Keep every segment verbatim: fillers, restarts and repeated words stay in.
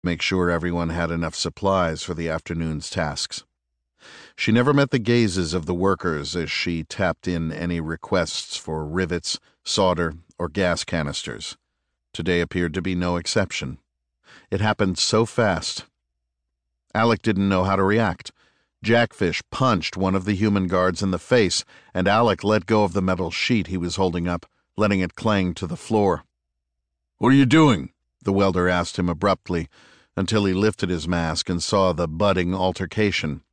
make sure everyone had enough supplies for the afternoon's tasks. She never met the gazes of the workers as she tapped in any requests for rivets, solder, or gas canisters. Today appeared to be no exception. It happened so fast. Alec didn't know how to react. Jackfish punched one of the human guards in the face, and Alec let go of the metal sheet he was holding up, letting it clang to the floor. "What are you doing?" the welder asked him abruptly, until he lifted his mask and saw the budding altercation.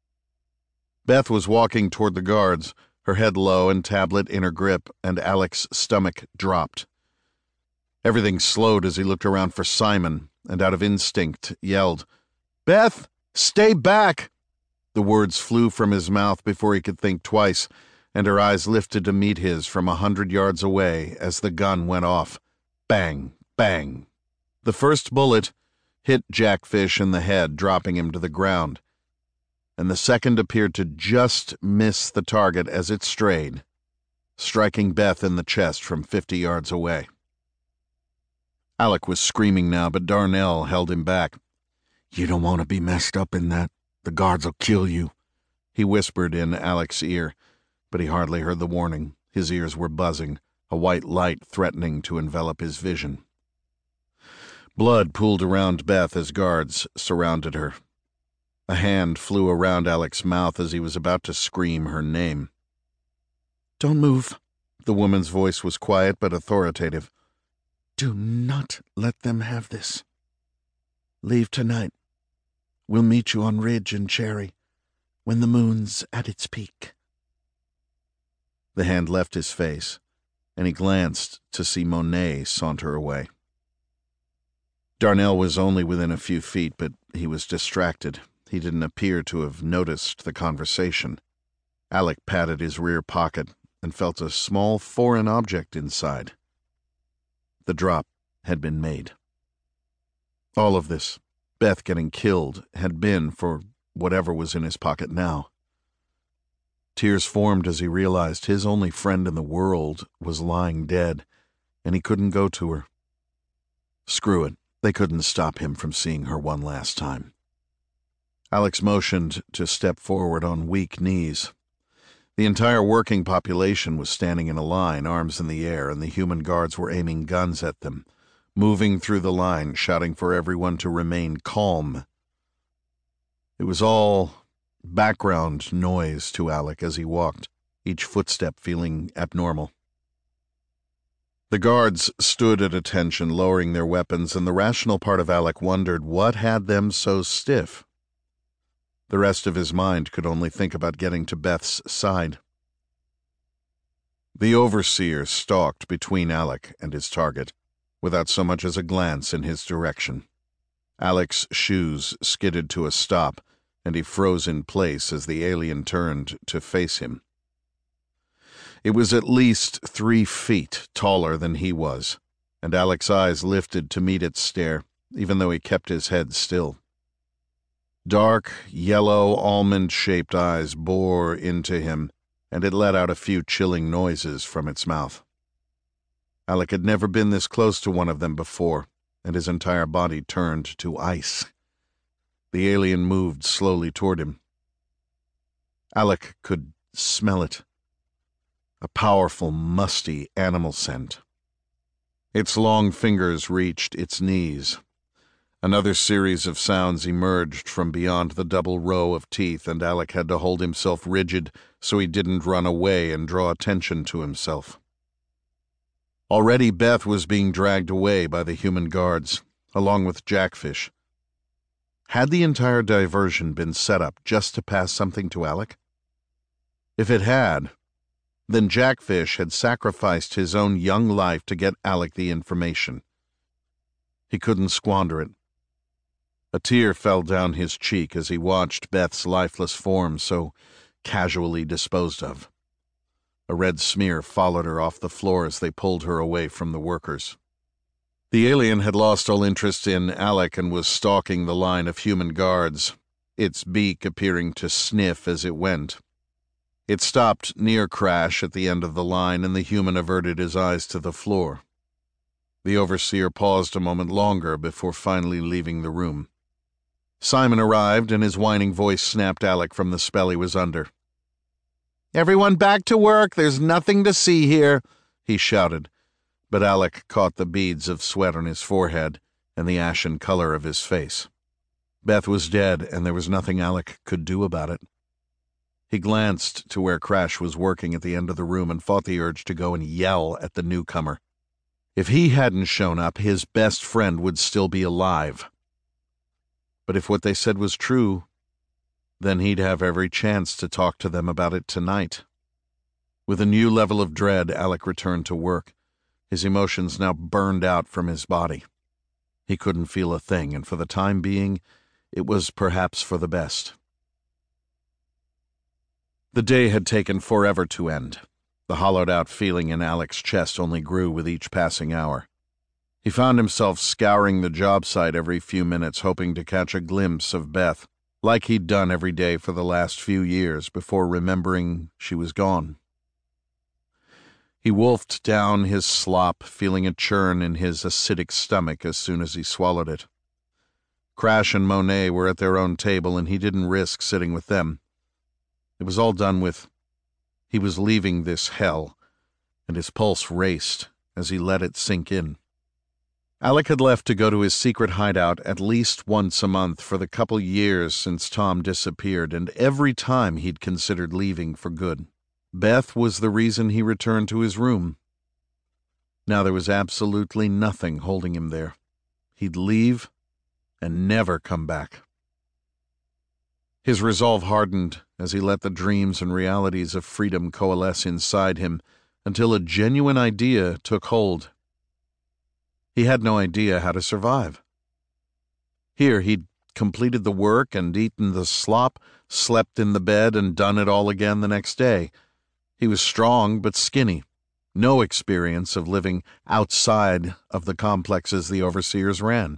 Beth was walking toward the guards, her head low and tablet in her grip, and Alec's stomach dropped. Everything slowed as he looked around for Simon, and out of instinct yelled, "Beth, stay back!" The words flew from his mouth before he could think twice, and her eyes lifted to meet his from a hundred yards away as the gun went off. Bang, bang. The first bullet hit Jackfish in the head, dropping him to the ground, and the second appeared to just miss the target as it strayed, striking Beth in the chest from fifty yards away. Alec was screaming now, but Darnell held him back. "You don't want to be messed up in that. The guards will kill you," he whispered in Alec's ear, but he hardly heard the warning. His ears were buzzing, a white light threatening to envelop his vision. Blood pooled around Beth as guards surrounded her. A hand flew around Alec's mouth as he was about to scream her name. "Don't move." The woman's voice was quiet but authoritative. "Do not let them have this. Leave tonight. We'll meet you on Ridge and Cherry when the moon's at its peak." The hand left his face, and he glanced to see Monet saunter away. Darnell was only within a few feet, but he was distracted. He didn't appear to have noticed the conversation. Alec patted his rear pocket and felt a small foreign object inside. The drop had been made. All of this, Beth getting killed, had been for whatever was in his pocket now. Tears formed as he realized his only friend in the world was lying dead, and he couldn't go to her. Screw it, they couldn't stop him from seeing her one last time. Alex motioned to step forward on weak knees. The entire working population was standing in a line, arms in the air, and the human guards were aiming guns at them, moving through the line, shouting for everyone to remain calm. It was all background noise to Alec as he walked, each footstep feeling abnormal. The guards stood at attention, lowering their weapons, and the rational part of Alec wondered what had them so stiff. The rest of his mind could only think about getting to Beth's side. The overseer stalked between Alec and his target, without so much as a glance in his direction. Alec's shoes skidded to a stop, and he froze in place as the alien turned to face him. It was at least three feet taller than he was, and Alec's eyes lifted to meet its stare, even though he kept his head still. Dark, yellow, almond-shaped eyes bore into him, and it let out a few chilling noises from its mouth. Alec had never been this close to one of them before, and his entire body turned to ice. The alien moved slowly toward him. Alec could smell it. A powerful, musty animal scent. Its long fingers reached its knees. Another series of sounds emerged from beyond the double row of teeth, and Alec had to hold himself rigid so he didn't run away and draw attention to himself. Already Beth was being dragged away by the human guards, along with Jackfish. Had the entire diversion been set up just to pass something to Alec? If it had, then Jackfish had sacrificed his own young life to get Alec the information. He couldn't squander it. A tear fell down his cheek as he watched Beth's lifeless form so casually disposed of. A red smear followed her off the floor as they pulled her away from the workers. The alien had lost all interest in Alec and was stalking the line of human guards, its beak appearing to sniff as it went. It stopped near Crash at the end of the line, and the human averted his eyes to the floor. The overseer paused a moment longer before finally leaving the room. Simon arrived, and his whining voice snapped Alec from the spell he was under. "Everyone back to work! There's nothing to see here!" he shouted, but Alec caught the beads of sweat on his forehead and the ashen color of his face. Beth was dead, and there was nothing Alec could do about it. He glanced to where Crash was working at the end of the room and fought the urge to go and yell at the newcomer. If he hadn't shown up, his best friend would still be alive. But if what they said was true, then he'd have every chance to talk to them about it tonight. With a new level of dread, Alec returned to work, his emotions now burned out from his body. He couldn't feel a thing, and for the time being, it was perhaps for the best. The day had taken forever to end. The hollowed-out feeling in Alec's chest only grew with each passing hour. He found himself scouring the job site every few minutes, hoping to catch a glimpse of Beth, like he'd done every day for the last few years, before remembering she was gone. He wolfed down his slop, feeling a churn in his acidic stomach as soon as he swallowed it. Crash and Monet were at their own table, and he didn't risk sitting with them. It was all done with. He was leaving this hell, and his pulse raced as he let it sink in. Alec had left to go to his secret hideout at least once a month for the couple years since Tom disappeared, and every time he'd considered leaving for good. Beth was the reason he returned to his room. Now there was absolutely nothing holding him there. He'd leave and never come back. His resolve hardened as he let the dreams and realities of freedom coalesce inside him until a genuine idea took hold. He had no idea how to survive. Here he'd completed the work and eaten the slop, slept in the bed, and done it all again the next day. He was strong but skinny, no experience of living outside of the complexes the overseers ran.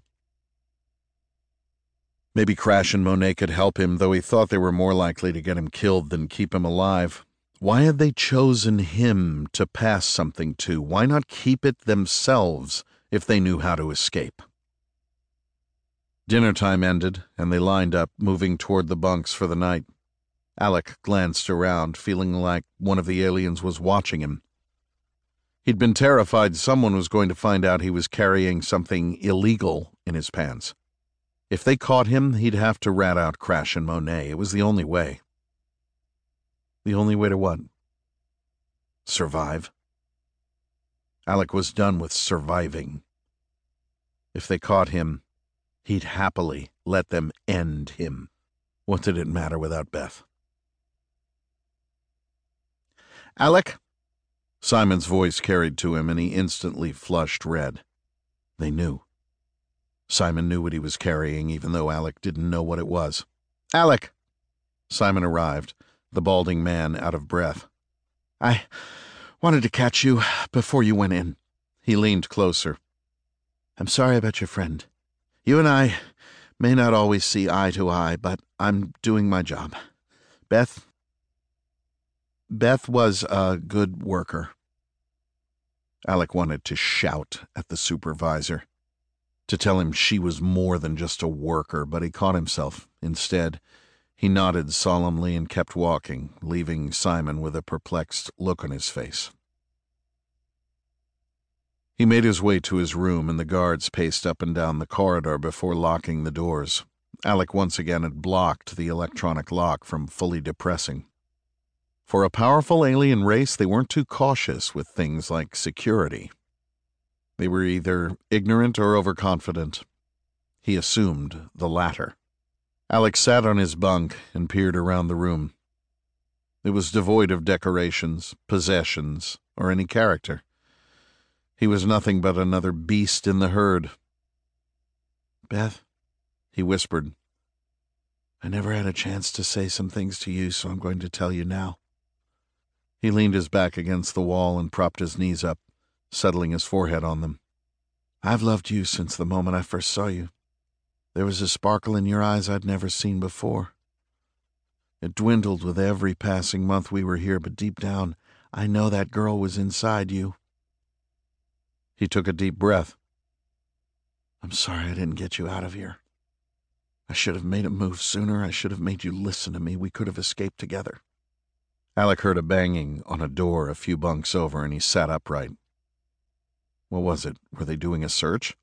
Maybe Crash and Monet could help him, though he thought they were more likely to get him killed than keep him alive. Why had they chosen him to pass something to? Why not keep it themselves if they knew how to escape? Dinner time ended, and they lined up, moving toward the bunks for the night. Alec glanced around, feeling like one of the aliens was watching him. He'd been terrified someone was going to find out he was carrying something illegal in his pants. If they caught him, he'd have to rat out Crash and Monet. It was the only way. The only way to what? Survive? Alec was done with surviving. If they caught him, he'd happily let them end him. What did it matter without Beth? Alec? Simon's voice carried to him, and he instantly flushed red. They knew. Simon knew what he was carrying, even though Alec didn't know what it was. Alec! Simon arrived, the balding man out of breath. I wanted to catch you before you went in. He leaned closer. I'm sorry about your friend. You and I may not always see eye to eye, but I'm doing my job. Beth? Beth was a good worker. Alec wanted to shout at the supervisor, to tell him she was more than just a worker, but he caught himself. Instead, he nodded solemnly and kept walking, leaving Simon with a perplexed look on his face. He made his way to his room, and the guards paced up and down the corridor before locking the doors. Alec once again had blocked the electronic lock from fully depressing. For a powerful alien race, they weren't too cautious with things like security. They were either ignorant or overconfident. He assumed the latter. Alec sat on his bunk and peered around the room. It was devoid of decorations, possessions, or any character. He was nothing but another beast in the herd. Beth, he whispered, I never had a chance to say some things to you, so I'm going to tell you now. He leaned his back against the wall and propped his knees up, settling his forehead on them. I've loved you since the moment I first saw you. There was a sparkle in your eyes I'd never seen before. It dwindled with every passing month we were here, but deep down, I know that girl was inside you. He took a deep breath. I'm sorry I didn't get you out of here. I should have made a move sooner. I should have made you listen to me. We could have escaped together. Alec heard a banging on a door a few bunks over, and he sat upright. What was it? Were they doing a search?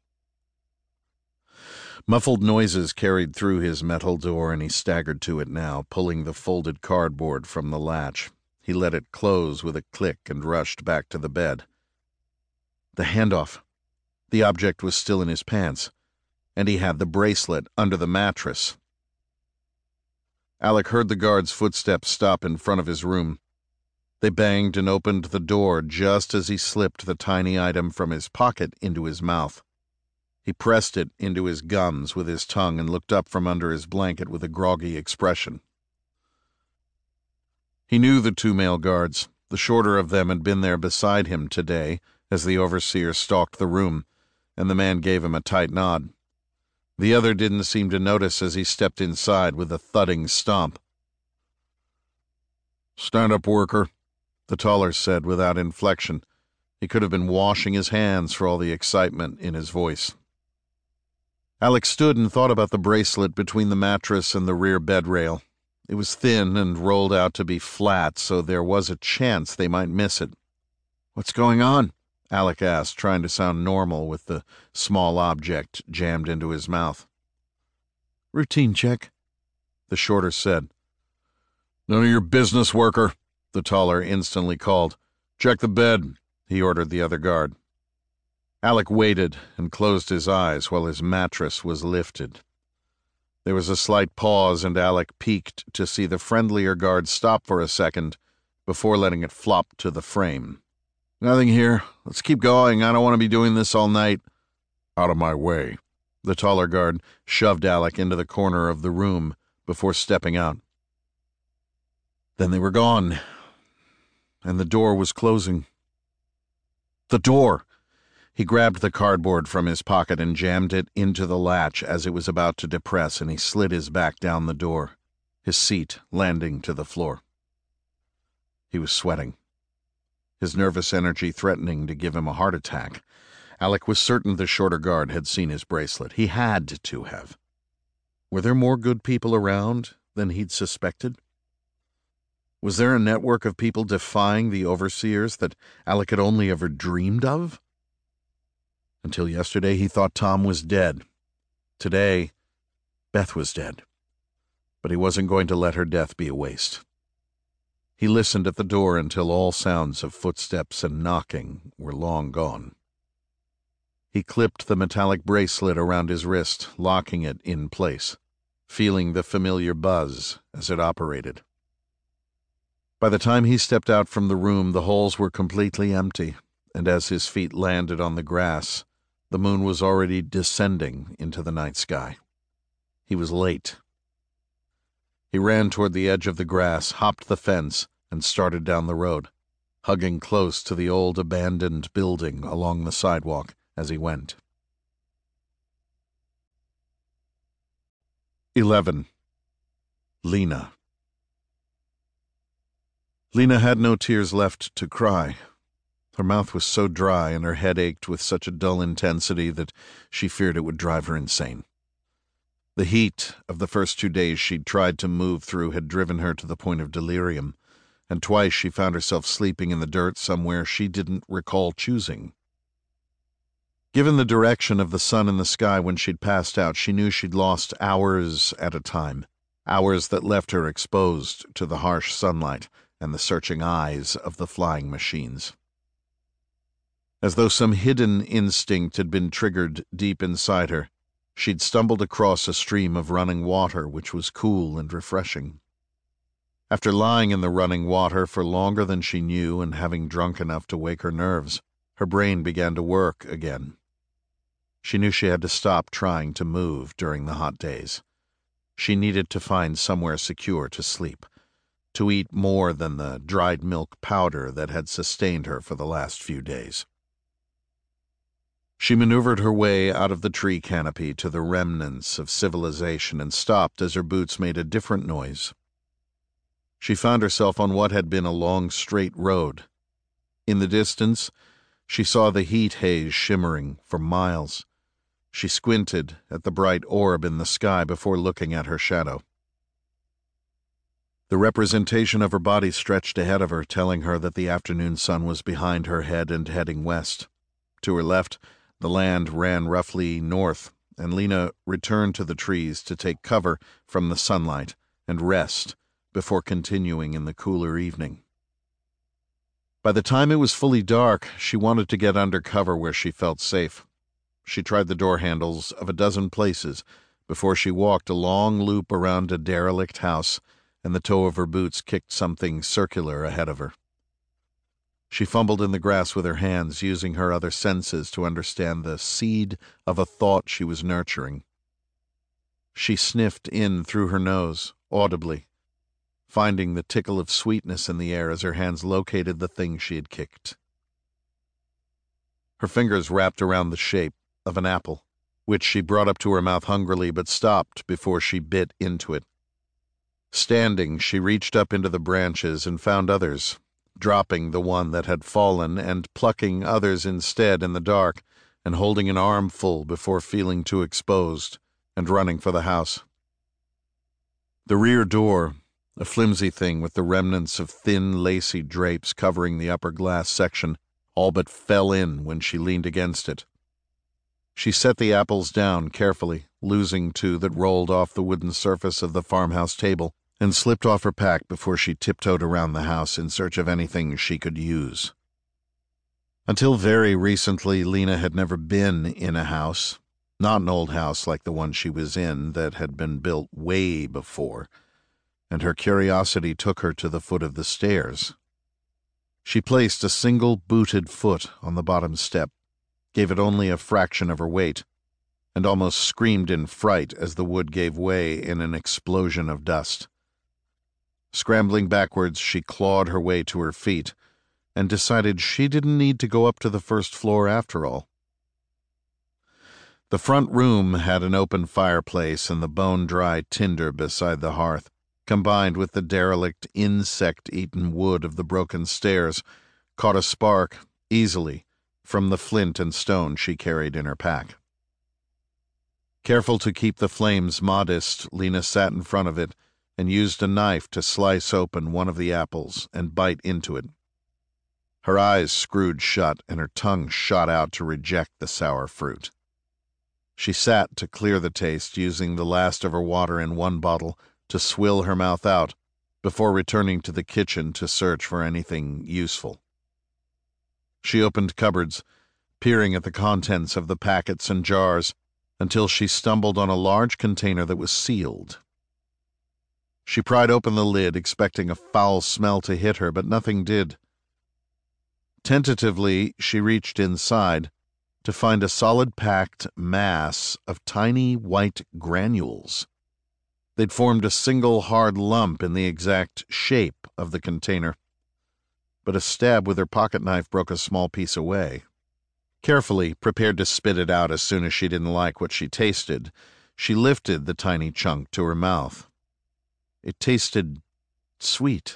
Muffled noises carried through his metal door, and he staggered to it now, pulling the folded cardboard from the latch. He let it close with a click and rushed back to the bed. The handoff. The object was still in his pants, and he had the bracelet under the mattress. Alec heard the guard's footsteps stop in front of his room. They banged and opened the door just as he slipped the tiny item from his pocket into his mouth. He pressed it into his gums with his tongue and looked up from under his blanket with a groggy expression. He knew the two male guards. The shorter of them had been there beside him today as the overseer stalked the room, and the man gave him a tight nod. The other didn't seem to notice as he stepped inside with a thudding stomp. "Stand up, worker," the taller said without inflection. He could have been washing his hands for all the excitement in his voice. Alec stood and thought about the bracelet between the mattress and the rear bed rail. It was thin and rolled out to be flat, so there was a chance they might miss it. "What's going on?" Alec asked, trying to sound normal with the small object jammed into his mouth. "Routine check," the shorter said. "None of your business, worker," the taller instantly called. "Check the bed," he ordered the other guard. Alec waited and closed his eyes while his mattress was lifted. There was a slight pause, and Alec peeked to see the friendlier guard stop for a second before letting it flop to the frame. "Nothing here. Let's keep going. I don't want to be doing this all night." "Out of my way." The taller guard shoved Alec into the corner of the room before stepping out. Then they were gone, and the door was closing. The door! He grabbed the cardboard from his pocket and jammed it into the latch as it was about to depress, and he slid his back down the door, his seat landing to the floor. He was sweating, his nervous energy threatening to give him a heart attack. Alec was certain the shorter guard had seen his bracelet. He had to have. Were there more good people around than he'd suspected? Was there a network of people defying the overseers that Alec had only ever dreamed of? Until yesterday, he thought Tom was dead. Today, Beth was dead. But he wasn't going to let her death be a waste. He listened at the door until all sounds of footsteps and knocking were long gone. He clipped the metallic bracelet around his wrist, locking it in place, feeling the familiar buzz as it operated. By the time he stepped out from the room, the halls were completely empty, and as his feet landed on the grass, the moon was already descending into the night sky. He was late. He ran toward the edge of the grass, hopped the fence, and started down the road, hugging close to the old abandoned building along the sidewalk as he went. Eleven. Lena. Lena had no tears left to cry. Her mouth was so dry and her head ached with such a dull intensity that she feared it would drive her insane. The heat of the first two days she'd tried to move through had driven her to the point of delirium, and twice she found herself sleeping in the dirt somewhere she didn't recall choosing. Given the direction of the sun in the sky when she'd passed out, she knew she'd lost hours at a time, hours that left her exposed to the harsh sunlight and the searching eyes of the flying machines. As though some hidden instinct had been triggered deep inside her, she'd stumbled across a stream of running water which was cool and refreshing. After lying in the running water for longer than she knew and having drunk enough to wake her nerves, her brain began to work again. She knew she had to stop trying to move during the hot days. She needed to find somewhere secure to sleep, to eat more than the dried milk powder that had sustained her for the last few days. She maneuvered her way out of the tree canopy to the remnants of civilization and stopped as her boots made a different noise. She found herself on what had been a long straight road. In the distance, She saw the heat haze shimmering for miles. She squinted at the bright orb in the sky before looking at her shadow. The representation of her body stretched ahead of her, telling her that the afternoon sun was behind her head and heading west. To her left, the land ran roughly north, and Lena returned to the trees to take cover from the sunlight and rest before continuing in the cooler evening. By the time it was fully dark, she wanted to get under cover where she felt safe. She tried the door handles of a dozen places before she walked a long loop around a derelict house, and the toe of her boots kicked something circular ahead of her. She fumbled in the grass with her hands, using her other senses to understand the seed of a thought she was nurturing. She sniffed in through her nose, audibly, finding the tickle of sweetness in the air as her hands located the thing she had kicked. Her fingers wrapped around the shape of an apple, which she brought up to her mouth hungrily but stopped before she bit into it. Standing, she reached up into the branches and found others, dropping the one that had fallen and plucking others instead in the dark and holding an armful before feeling too exposed and running for the house. The rear door, a flimsy thing with the remnants of thin, lacy drapes covering the upper glass section, all but fell in when she leaned against it. She set the apples down carefully, losing two that rolled off the wooden surface of the farmhouse table, and slipped off her pack before she tiptoed around the house in search of anything she could use. Until very recently, Lena had never been in a house, not an old house like the one she was in that had been built way before, and her curiosity took her to the foot of the stairs. She placed a single booted foot on the bottom step, gave it only a fraction of her weight, and almost screamed in fright as the wood gave way in an explosion of dust. Scrambling backwards, she clawed her way to her feet and decided she didn't need to go up to the first floor after all. The front room had an open fireplace and the bone-dry tinder beside the hearth, combined with the derelict, insect-eaten wood of the broken stairs, caught a spark, easily, from the flint and stone she carried in her pack. Careful to keep the flames modest, Lena sat in front of it and used a knife to slice open one of the apples and bite into it. Her eyes screwed shut and her tongue shot out to reject the sour fruit. She sat to clear the taste, using the last of her water in one bottle to swill her mouth out before returning to the kitchen to search for anything useful. She opened cupboards, peering at the contents of the packets and jars, until she stumbled on a large container that was sealed. She pried open the lid, expecting a foul smell to hit her, but nothing did. Tentatively, she reached inside to find a solid-packed mass of tiny white granules. They'd formed a single hard lump in the exact shape of the container, but a stab with her pocket knife broke a small piece away. Carefully, prepared to spit it out as soon as she didn't like what she tasted, she lifted the tiny chunk to her mouth. It tasted sweet.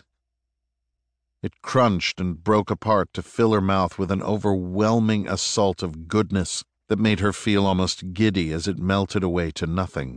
It crunched and broke apart to fill her mouth with an overwhelming assault of goodness that made her feel almost giddy as it melted away to nothing.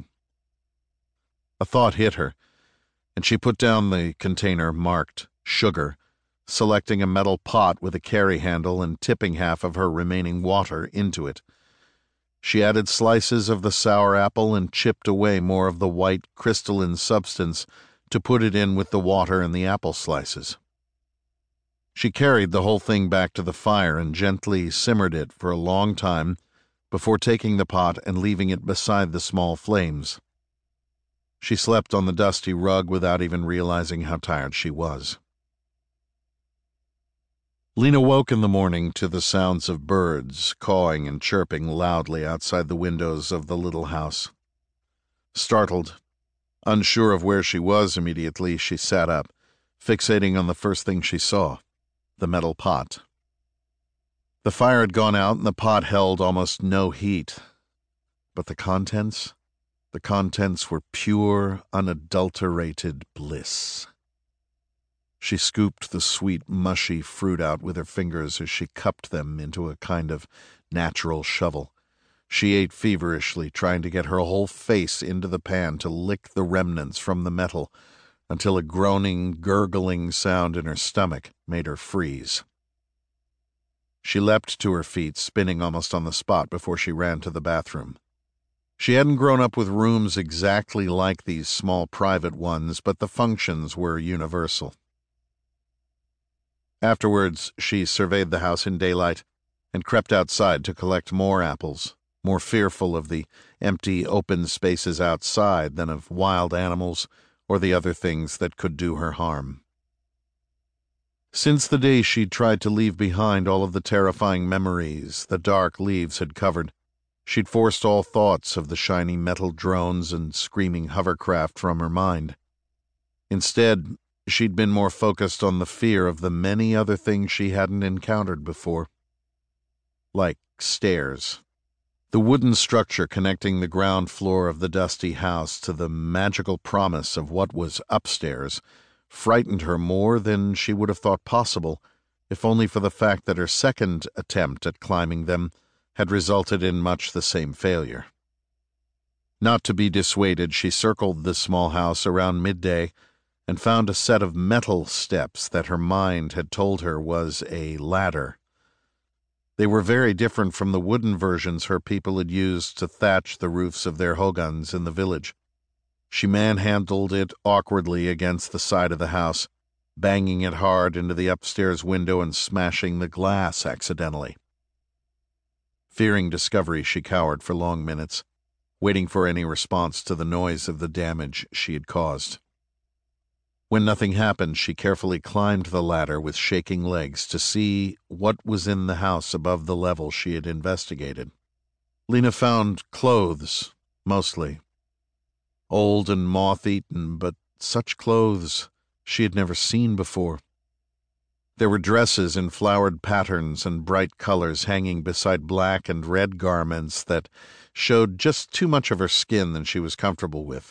A thought hit her, and she put down the container marked sugar, selecting a metal pot with a carry handle and tipping half of her remaining water into it. She added slices of the sour apple and chipped away more of the white crystalline substance to put it in with the water and the apple slices. She carried the whole thing back to the fire and gently simmered it for a long time before taking the pot and leaving it beside the small flames. She slept on the dusty rug without even realizing how tired she was. Lena woke in the morning to the sounds of birds cawing and chirping loudly outside the windows of the little house. Startled, unsure of where she was immediately, she sat up, fixating on the first thing she saw, the metal pot. The fire had gone out and the pot held almost no heat. But the contents? The contents were pure, unadulterated bliss. She scooped the sweet, mushy fruit out with her fingers as she cupped them into a kind of natural shovel. She ate feverishly, trying to get her whole face into the pan to lick the remnants from the metal, until a groaning, gurgling sound in her stomach made her freeze. She leapt to her feet, spinning almost on the spot before she ran to the bathroom. She hadn't grown up with rooms exactly like these small private ones, but the functions were universal. Afterwards, she surveyed the house in daylight and crept outside to collect more apples, more fearful of the empty, open spaces outside than of wild animals or the other things that could do her harm. Since the day she'd tried to leave behind all of the terrifying memories the dark leaves had covered, she'd forced all thoughts of the shiny metal drones and screaming hovercraft from her mind. Instead, she'd been more focused on the fear of the many other things she hadn't encountered before. Like stairs. The wooden structure connecting the ground floor of the dusty house to the magical promise of what was upstairs frightened her more than she would have thought possible, if only for the fact that her second attempt at climbing them had resulted in much the same failure. Not to be dissuaded, she circled the small house around midday and found a set of metal steps that her mind had told her was a ladder. They were very different from the wooden versions her people had used to thatch the roofs of their hogans in the village. She manhandled it awkwardly against the side of the house, banging it hard into the upstairs window and smashing the glass accidentally. Fearing discovery, she cowered for long minutes, waiting for any response to the noise of the damage she had caused. When nothing happened, she carefully climbed the ladder with shaking legs to see what was in the house above the level she had investigated. Lena found clothes, mostly. Old and moth-eaten, but such clothes she had never seen before. There were dresses in flowered patterns and bright colors hanging beside black and red garments that showed just too much of her skin than she was comfortable with.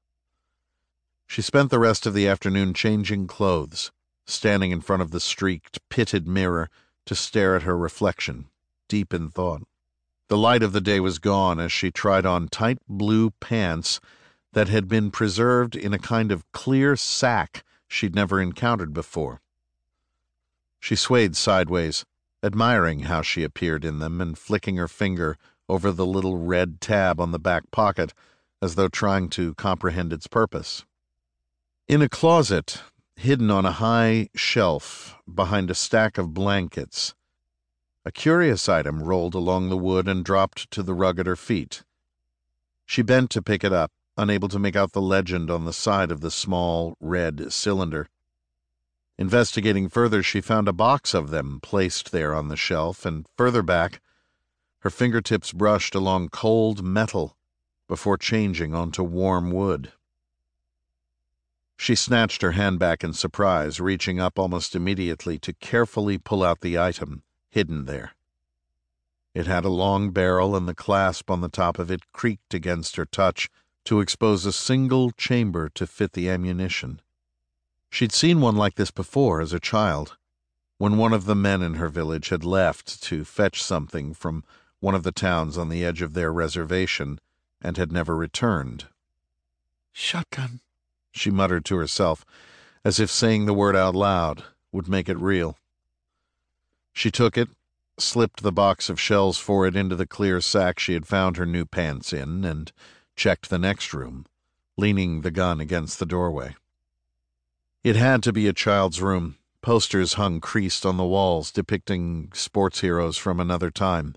She spent the rest of the afternoon changing clothes, standing in front of the streaked, pitted mirror to stare at her reflection, deep in thought. The light of the day was gone as she tried on tight blue pants that had been preserved in a kind of clear sack she'd never encountered before. She swayed sideways, admiring how she appeared in them and flicking her finger over the little red tab on the back pocket as though trying to comprehend its purpose. In a closet, hidden on a high shelf behind a stack of blankets, a curious item rolled along the wood and dropped to the rug at her feet. She bent to pick it up, unable to make out the legend on the side of the small, red cylinder. Investigating further, she found a box of them placed there on the shelf, and further back, her fingertips brushed along cold metal before changing onto warm wood. She snatched her hand back in surprise, reaching up almost immediately to carefully pull out the item hidden there. It had a long barrel, and the clasp on the top of it creaked against her touch to expose a single chamber to fit the ammunition. She'd seen one like this before as a child, when one of the men in her village had left to fetch something from one of the towns on the edge of their reservation and had never returned. "Shotgun," she muttered to herself, as if saying the word out loud would make it real. She took it, slipped the box of shells for it into the clear sack she had found her new pants in, and checked the next room, leaning the gun against the doorway. It had to be a child's room. Posters hung creased on the walls depicting sports heroes from another time.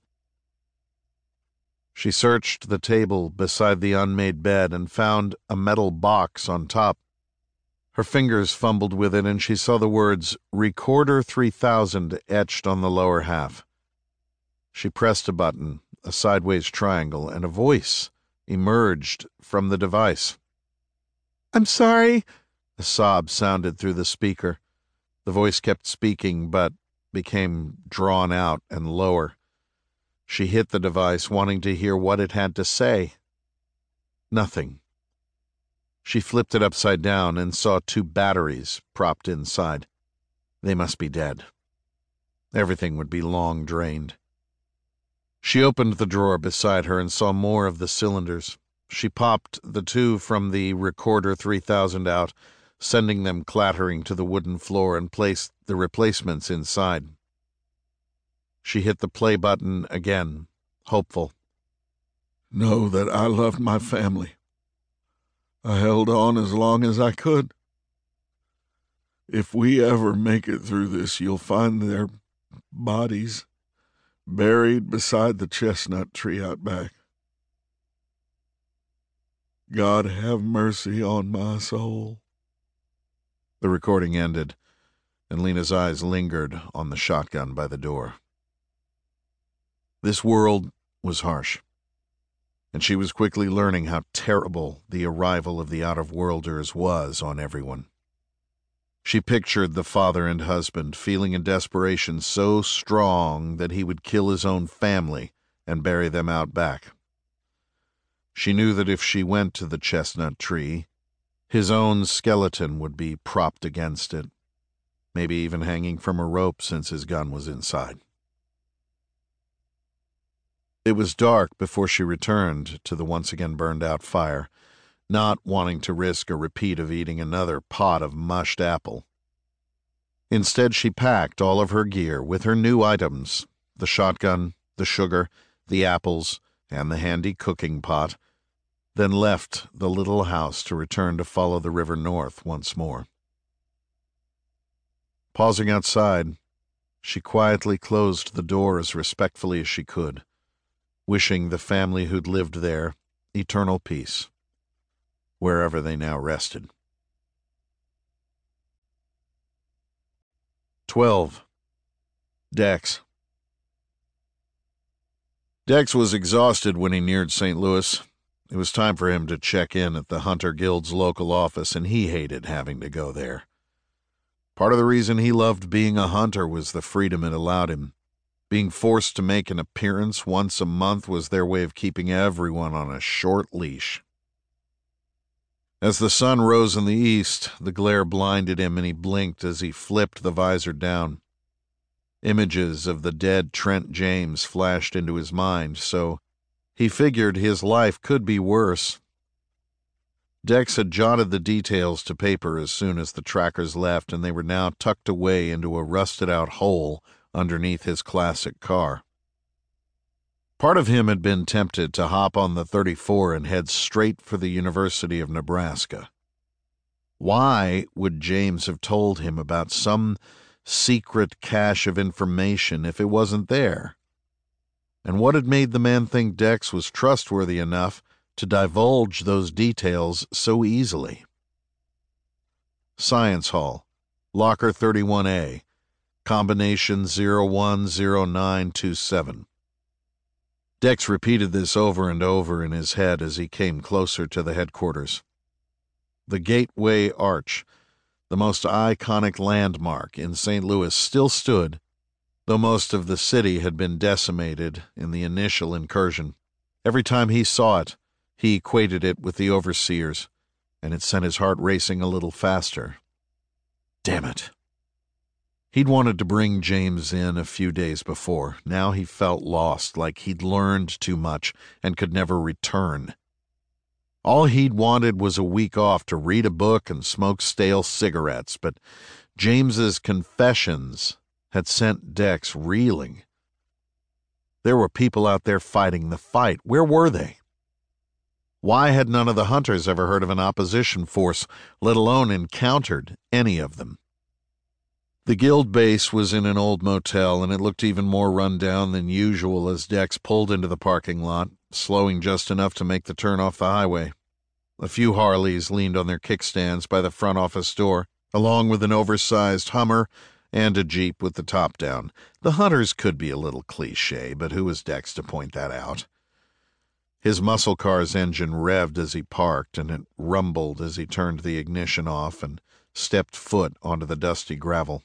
She searched the table beside the unmade bed and found a metal box on top. Her fingers fumbled with it, and she saw the words Recorder three thousand etched on the lower half. She pressed a button, a sideways triangle, and a voice emerged from the device. "I'm sorry," a sob sounded through the speaker. The voice kept speaking, but became drawn out and lower. She hit the device, wanting to hear what it had to say. Nothing. She flipped it upside down and saw two batteries propped inside. They must be dead. Everything would be long drained. She opened the drawer beside her and saw more of the cylinders. She popped the two from the Recorder three thousand out, sending them clattering to the wooden floor, and placed the replacements inside. She hit the play button again, hopeful. Know that I loved my family. I held on as long as I could. If we ever make it through this, you'll find their bodies buried beside the chestnut tree out back. God have mercy on my soul. The recording ended, and Lena's eyes lingered on the shotgun by the door. This world was harsh, and she was quickly learning how terrible the arrival of the out-of-worlders was on everyone. She pictured the father and husband feeling a desperation so strong that he would kill his own family and bury them out back. She knew that if she went to the chestnut tree, his own skeleton would be propped against it, maybe even hanging from a rope since his gun was inside. It was dark before she returned to the once again burned-out fire, not wanting to risk a repeat of eating another pot of mushed apple. Instead, she packed all of her gear with her new items, the shotgun, the sugar, the apples, and the handy cooking pot, then left the little house to return to follow the river north once more. Pausing outside, she quietly closed the door as respectfully as she could, wishing the family who'd lived there eternal peace, wherever they now rested. Twelve. Dex. Dex was exhausted when he neared Saint Louis. It was time for him to check in at the Hunter Guild's local office, and he hated having to go there. Part of the reason he loved being a hunter was the freedom it allowed him. Being forced to make an appearance once a month was their way of keeping everyone on a short leash. As the sun rose in the east, the glare blinded him, and he blinked as he flipped the visor down. Images of the dead Trent James flashed into his mind, so he figured his life could be worse. Dex had jotted the details to paper as soon as the trackers left, and they were now tucked away into a rusted-out hole underneath his classic car. Part of him had been tempted to hop on the thirty-four and head straight for the University of Nebraska. Why would James have told him about some secret cache of information if it wasn't there? And what had made the man think Dex was trustworthy enough to divulge those details so easily? Science Hall, Locker thirty-one A, Combination zero one zero nine two seven. Dex repeated this over and over in his head as he came closer to the headquarters. The Gateway Arch, the most iconic landmark in Saint Louis, still stood, though most of the city had been decimated in the initial incursion. Every time he saw it, he equated it with the Overseers, and it sent his heart racing a little faster. Damn it. He'd wanted to bring James in a few days before. Now he felt lost, like he'd learned too much and could never return. All he'd wanted was a week off to read a book and smoke stale cigarettes, but James's confessions had sent Dex reeling. There were people out there fighting the fight. Where were they? Why had none of the hunters ever heard of an opposition force, let alone encountered any of them? The guild base was in an old motel, and it looked even more run down than usual as Dex pulled into the parking lot, slowing just enough to make the turn off the highway. A few Harleys leaned on their kickstands by the front office door, along with an oversized Hummer and a Jeep with the top down. The hunters could be a little cliché, but who was Dex to point that out? His muscle car's engine revved as he parked, and it rumbled as he turned the ignition off and stepped foot onto the dusty gravel.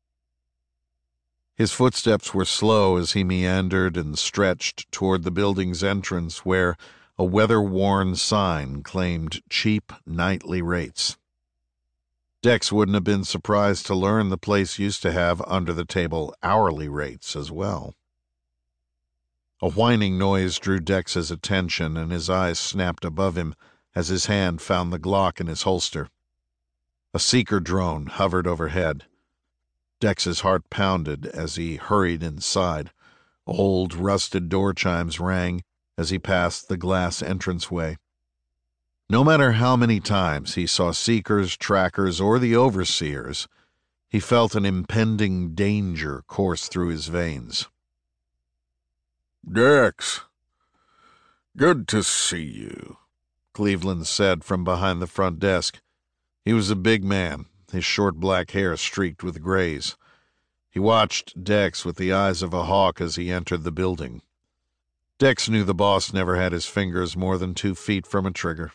His footsteps were slow as he meandered and stretched toward the building's entrance, where, A weather-worn sign claimed cheap nightly rates. Dex wouldn't have been surprised to learn the place used to have under-the-table hourly rates as well. A whining noise drew Dex's attention, and his eyes snapped above him as his hand found the Glock in his holster. A seeker drone hovered overhead. Dex's heart pounded as he hurried inside. Old, rusted door chimes rang as he passed the glass entranceway. No matter how many times he saw seekers, trackers, or the overseers, he felt an impending danger course through his veins. "Dex, good to see you," Cleveland said from behind the front desk. He was a big man, his short black hair streaked with grays. He watched Dex with the eyes of a hawk as he entered the building. Dex knew the boss never had his fingers more than two feet from a trigger.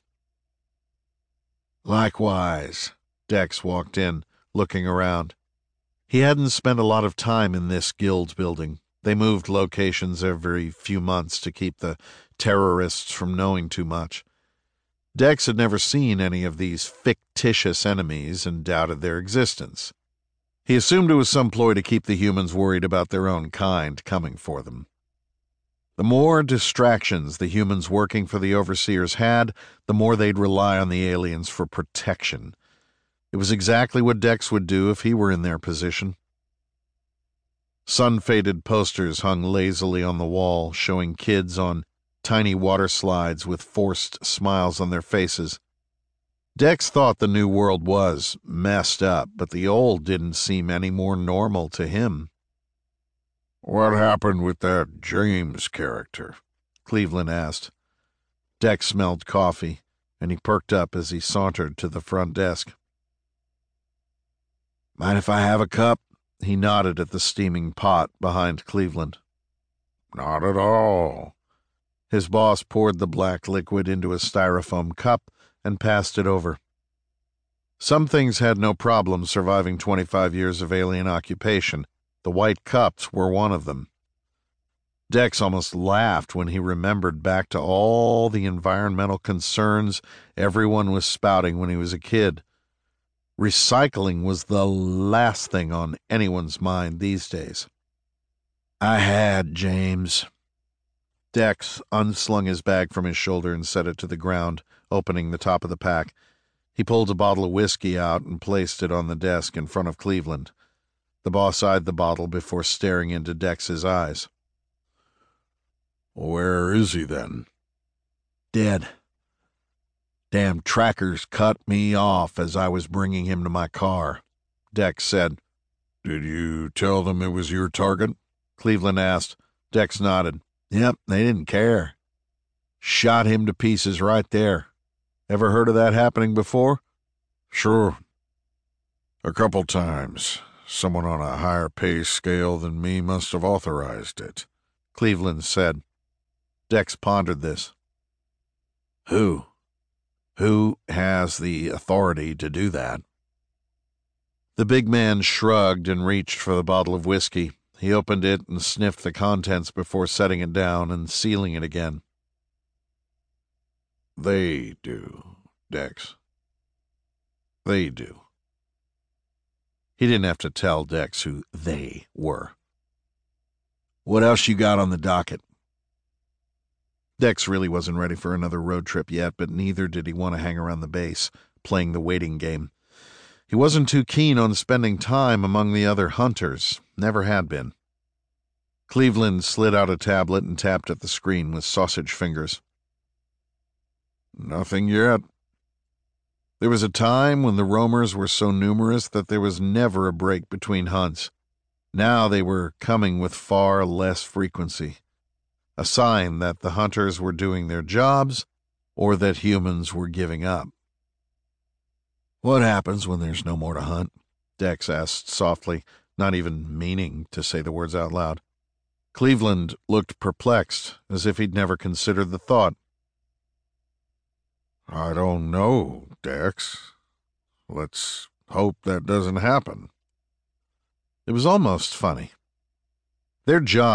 "Likewise," Dex walked in, looking around. He hadn't spent a lot of time in this guild building. They moved locations every few months to keep the terrorists from knowing too much. Dex had never seen any of these fictitious enemies and doubted their existence. He assumed it was some ploy to keep the humans worried about their own kind coming for them. The more distractions the humans working for the overseers had, the more they'd rely on the aliens for protection. It was exactly what Dex would do if he were in their position. Sun-faded posters hung lazily on the wall, showing kids on tiny water slides with forced smiles on their faces. Dex thought the new world was messed up, but the old didn't seem any more normal to him. "What happened with that James character?" Cleveland asked. Dex smelled coffee, and he perked up as he sauntered to the front desk. "Mind if I have a cup?" He nodded at the steaming pot behind Cleveland. "Not at all." His boss poured the black liquid into a styrofoam cup and passed it over. Some things had no problem surviving twenty-five years of alien occupation. The white cups were one of them. Dex almost laughed when he remembered back to all the environmental concerns everyone was spouting when he was a kid. Recycling was the last thing on anyone's mind these days. "I had, James." Dex unslung his bag from his shoulder and set it to the ground, opening the top of the pack. He pulled a bottle of whiskey out and placed it on the desk in front of Cleveland. The boss eyed the bottle before staring into Dex's eyes. "Where is he, then?" "Dead. Damn trackers cut me off as I was bringing him to my car," Dex said. "Did you tell them it was your target?" Cleveland asked. Dex nodded. "Yep, they didn't care. Shot him to pieces right there. Ever heard of that happening before?" "Sure. A couple times. Someone on a higher pay scale than me must have authorized it," Cleveland said. Dex pondered this. "Who? Who has the authority to do that?" The big man shrugged and reached for the bottle of whiskey. He opened it and sniffed the contents before setting it down and sealing it again. "They do, Dex. They do." He didn't have to tell Dex who they were. "What else you got on the docket?" Dex really wasn't ready for another road trip yet, but neither did he want to hang around the base, playing the waiting game. He wasn't too keen on spending time among the other hunters, never had been. Cleveland slid out a tablet and tapped at the screen with sausage fingers. "Nothing yet." There was a time when the roamers were so numerous that there was never a break between hunts. Now they were coming with far less frequency. A sign that the hunters were doing their jobs or that humans were giving up. "What happens when there's no more to hunt?" Dex asked softly, not even meaning to say the words out loud. Cleveland looked perplexed, as if he'd never considered the thought. "I don't know, Dex. Let's hope that doesn't happen." It was almost funny. Their job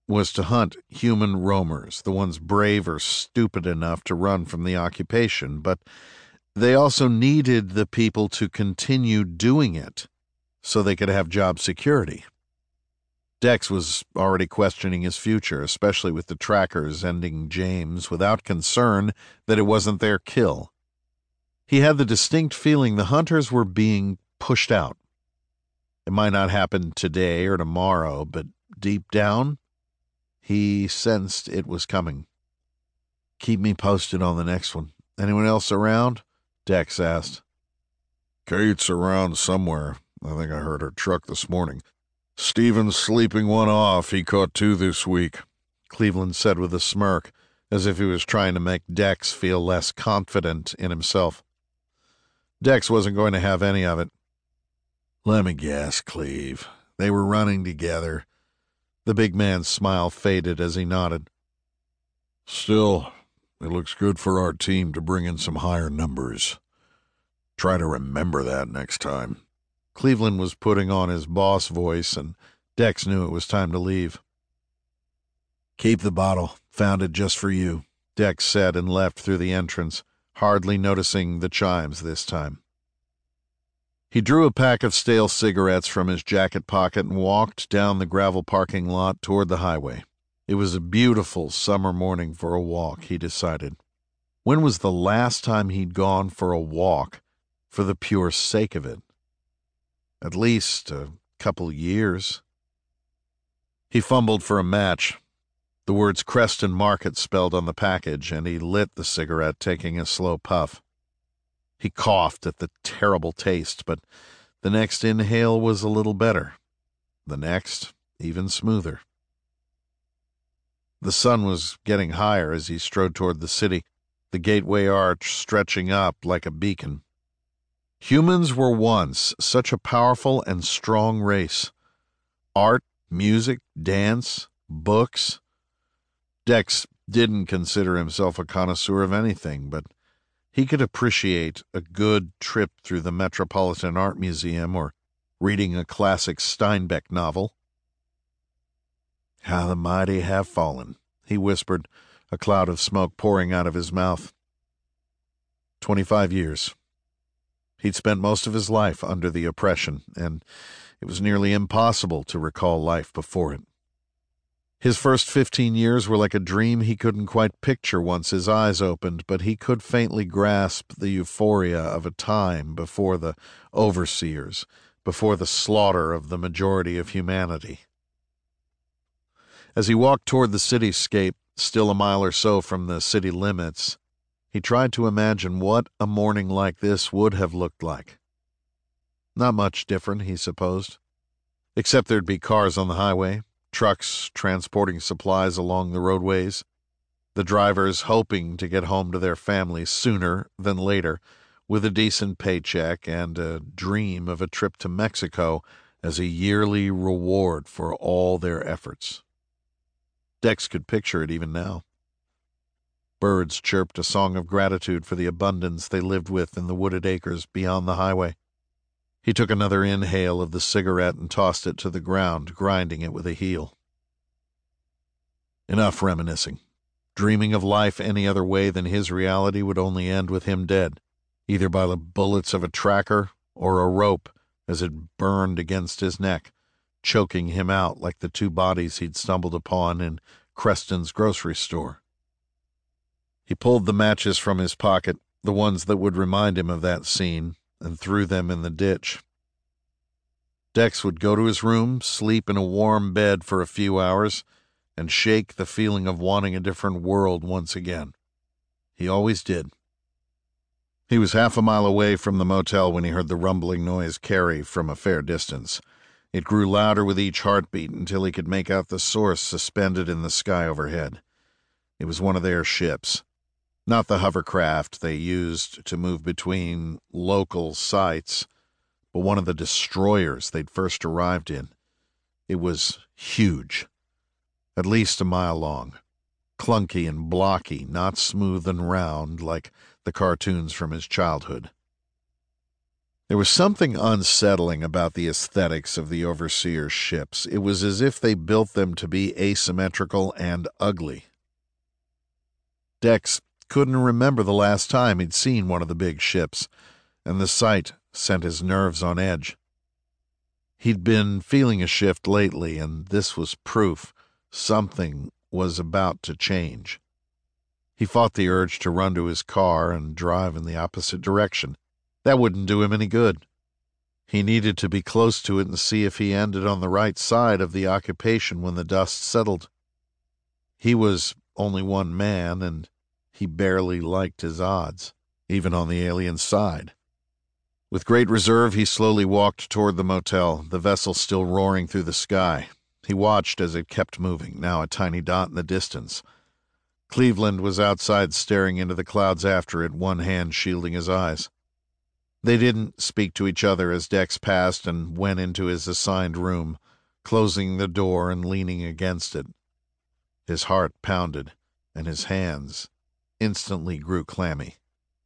was to hunt human roamers, the ones brave or stupid enough to run from the occupation, but they also needed the people to continue doing it so they could have job security. Dex was already questioning his future, especially with the trackers ending James without concern that it wasn't their kill. He had the distinct feeling the hunters were being pushed out. It might not happen today or tomorrow, but deep down, he sensed it was coming. "Keep me posted on the next one. Anyone else around?" Dex asked. "Kate's around somewhere. I think I heard her truck this morning. Steven's sleeping one off. He caught two this week," Cleveland said with a smirk, as if he was trying to make Dex feel less confident in himself. Dex wasn't going to have any of it. "Let me guess, Cleve. They were running together." The big man's smile faded as he nodded. "Still, it looks good for our team to bring in some higher numbers. Try to remember that next time." Cleveland was putting on his boss voice, and Dex knew it was time to leave. "Keep the bottle. Found it just for you," Dex said and left through the entrance, hardly noticing the chimes this time. He drew a pack of stale cigarettes from his jacket pocket and walked down the gravel parking lot toward the highway. It was a beautiful summer morning for a walk, he decided. When was the last time he'd gone for a walk for the pure sake of it? At least a couple years. He fumbled for a match. The words Creston Market spelled on the package, and he lit the cigarette, taking a slow puff. He coughed at the terrible taste, but the next inhale was a little better. The next, even smoother. The sun was getting higher as he strode toward the city, the gateway arch stretching up like a beacon. Humans were once such a powerful and strong race. Art, music, dance, books. Dex didn't consider himself a connoisseur of anything, but he could appreciate a good trip through the Metropolitan Art Museum or reading a classic Steinbeck novel. "How the mighty have fallen," he whispered, a cloud of smoke pouring out of his mouth. Twenty-five years. He'd spent most of his life under the oppression, and it was nearly impossible to recall life before it. His first fifteen years were like a dream he couldn't quite picture once his eyes opened, but he could faintly grasp the euphoria of a time before the overseers, before the slaughter of the majority of humanity. As he walked toward the cityscape, still a mile or so from the city limits, he tried to imagine what a morning like this would have looked like. Not much different, he supposed, except there'd be cars on the highway, trucks transporting supplies along the roadways, the drivers hoping to get home to their families sooner than later with a decent paycheck and a dream of a trip to Mexico as a yearly reward for all their efforts. Dex could picture it even now. Birds chirped a song of gratitude for the abundance they lived with in the wooded acres beyond the highway. He took another inhale of the cigarette and tossed it to the ground, grinding it with a heel. Enough reminiscing. Dreaming of life any other way than his reality would only end with him dead, either by the bullets of a tracker or a rope as it burned against his neck, choking him out like the two bodies he'd stumbled upon in Creston's grocery store. He pulled the matches from his pocket, the ones that would remind him of that scene, and threw them in the ditch. Dex would go to his room, sleep in a warm bed for a few hours, and shake the feeling of wanting a different world once again. He always did. He was half a mile away from the motel when he heard the rumbling noise carry from a fair distance. It grew louder with each heartbeat until he could make out the source suspended in the sky overhead. It was one of their ships. Not the hovercraft they used to move between local sites, but one of the destroyers they'd first arrived in. It was huge, at least a mile long, clunky and blocky, not smooth and round like the cartoons from his childhood. There was something unsettling about the aesthetics of the Overseer's ships. It was as if they built them to be asymmetrical and ugly. Dex couldn't remember the last time he'd seen one of the big ships, and the sight sent his nerves on edge. He'd been feeling a shift lately, and this was proof something was about to change. He fought the urge to run to his car and drive in the opposite direction. That wouldn't do him any good. He needed to be close to it and see if he ended on the right side of the occupation when the dust settled. He was only one man, and he barely liked his odds, even on the alien side. With great reserve, he slowly walked toward the motel, the vessel still roaring through the sky. He watched as it kept moving, now a tiny dot in the distance. Cleveland was outside staring into the clouds after it, one hand shielding his eyes. They didn't speak to each other as Dex passed and went into his assigned room, closing the door and leaning against it. His heart pounded, and his hands instantly grew clammy.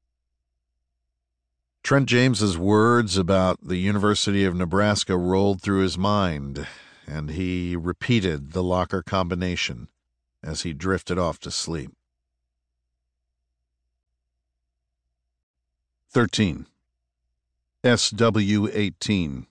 Trent James's words about the University of Nebraska rolled through his mind, and he repeated the locker combination as he drifted off to sleep. thirteen. S W eighteen.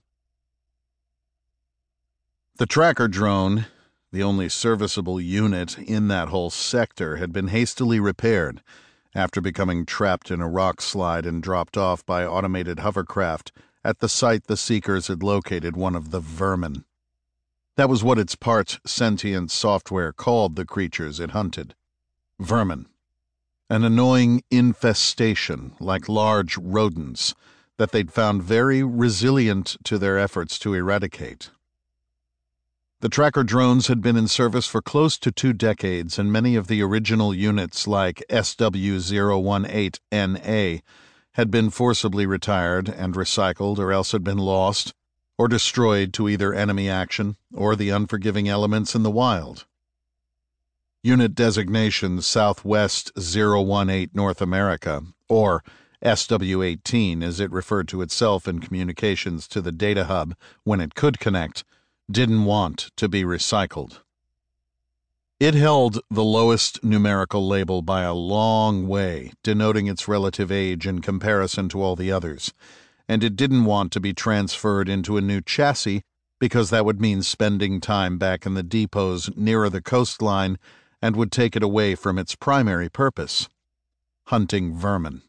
The tracker drone, the only serviceable unit in that whole sector, had been hastily repaired after becoming trapped in a rock slide and dropped off by automated hovercraft at the site the Seekers had located one of the vermin. That was what its part sentient software called the creatures it hunted. Vermin. An annoying infestation, like large rodents, that they'd found very resilient to their efforts to eradicate. The tracker drones had been in service for close to two decades, and many of the original units, like S W zero eighteen N A, had been forcibly retired and recycled, or else had been lost or destroyed to either enemy action or the unforgiving elements in the wild. Unit designation Southwest zero eighteen North America, or S W eighteen as it referred to itself in communications to the data hub when it could connect, didn't want to be recycled. It held the lowest numerical label by a long way, denoting its relative age in comparison to all the others, and it didn't want to be transferred into a new chassis because that would mean spending time back in the depots nearer the coastline and would take it away from its primary purpose, hunting vermin.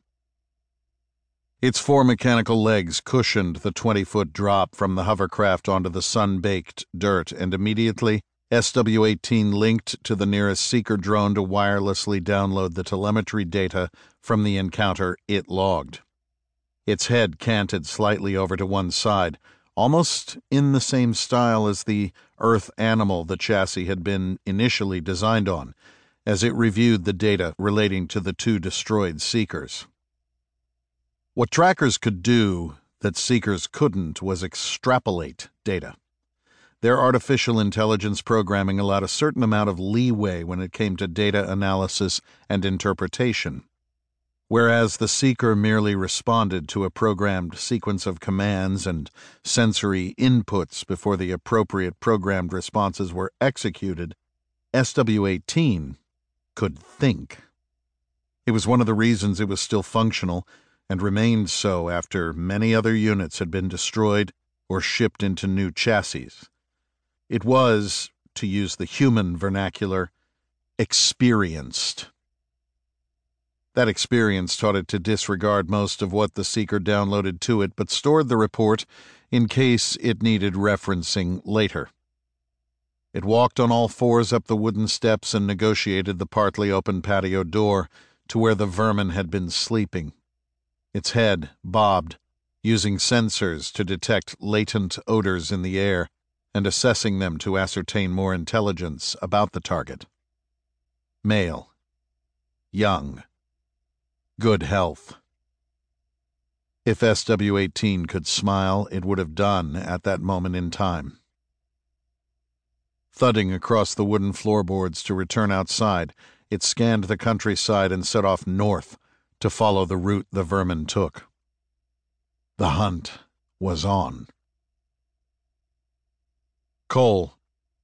Its four mechanical legs cushioned the twenty-foot drop from the hovercraft onto the sun-baked dirt, and immediately S W eighteen linked to the nearest Seeker drone to wirelessly download the telemetry data from the encounter it logged. Its head canted slightly over to one side, almost in the same style as the Earth animal the chassis had been initially designed on, as it reviewed the data relating to the two destroyed Seekers. What trackers could do that Seekers couldn't was extrapolate data. Their artificial intelligence programming allowed a certain amount of leeway when it came to data analysis and interpretation. Whereas the Seeker merely responded to a programmed sequence of commands and sensory inputs before the appropriate programmed responses were executed, S W eighteen could think. It was one of the reasons it was still functional, and remained so after many other units had been destroyed or shipped into new chassis. It was, to use the human vernacular, experienced. That experience taught it to disregard most of what the Seeker downloaded to it, but stored the report in case it needed referencing later. It walked on all fours up the wooden steps and negotiated the partly open patio door to where the vermin had been sleeping. Its head bobbed, using sensors to detect latent odors in the air and assessing them to ascertain more intelligence about the target. Male. Young. Good health. If S W eighteen could smile, it would have done at that moment in time. Thudding across the wooden floorboards to return outside, it scanned the countryside and set off north to follow the route the vermin took. The hunt was on. Cole.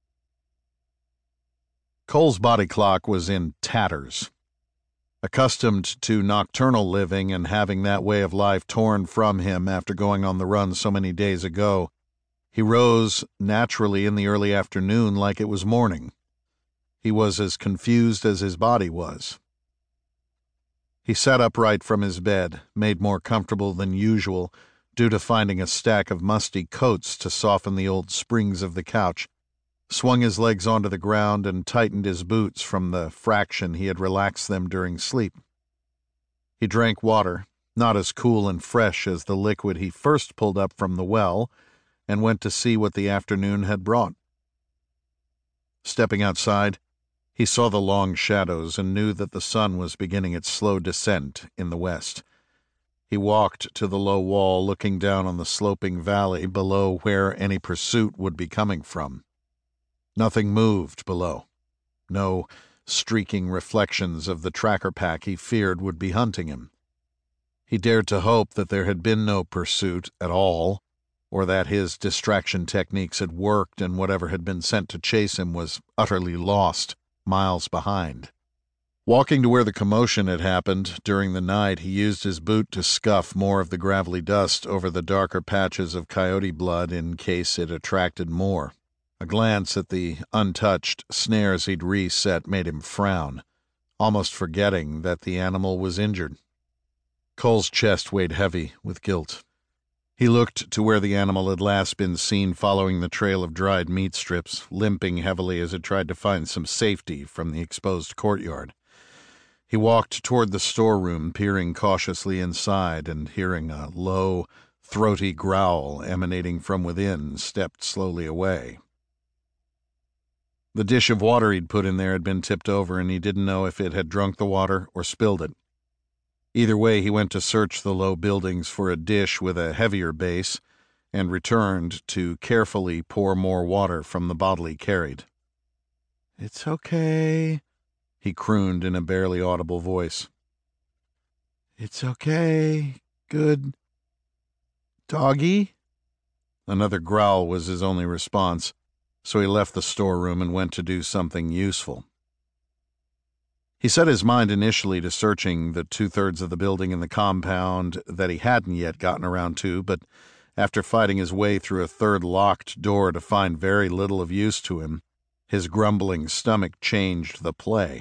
Cole's body clock was in tatters. Accustomed to nocturnal living and having that way of life torn from him after going on the run so many days ago, he rose naturally in the early afternoon like it was morning. He was as confused as his body was. He sat upright from his bed, made more comfortable than usual due to finding a stack of musty coats to soften the old springs of the couch, swung his legs onto the ground and tightened his boots from the fraction he had relaxed them during sleep. He drank water, not as cool and fresh as the liquid he first pulled up from the well, and went to see what the afternoon had brought. Stepping outside, he saw the long shadows and knew that the sun was beginning its slow descent in the west. He walked to the low wall, looking down on the sloping valley below where any pursuit would be coming from. Nothing moved below. No streaking reflections of the tracker pack he feared would be hunting him. He dared to hope that there had been no pursuit at all, or that his distraction techniques had worked and whatever had been sent to chase him was utterly lost, miles behind. Walking to where the commotion had happened during the night, he used his boot to scuff more of the gravelly dust over the darker patches of coyote blood in case it attracted more. A glance at the untouched snares he'd reset made him frown, almost forgetting that the animal was injured. Cole's chest weighed heavy with guilt. He looked to where the animal had last been seen following the trail of dried meat strips, limping heavily as it tried to find some safety from the exposed courtyard. He walked toward the storeroom, peering cautiously inside, and hearing a low, throaty growl emanating from within, stepped slowly away. The dish of water he'd put in there had been tipped over, and he didn't know if it had drunk the water or spilled it. Either way, he went to search the low buildings for a dish with a heavier base and returned to carefully pour more water from the bottle he carried. "It's okay," he crooned in a barely audible voice. "It's okay. Good. Doggy?" Another growl was his only response, so he left the storeroom and went to do something useful. He set his mind initially to searching the two-thirds of the building in the compound that he hadn't yet gotten around to, but after fighting his way through a third locked door to find very little of use to him, his grumbling stomach changed the play.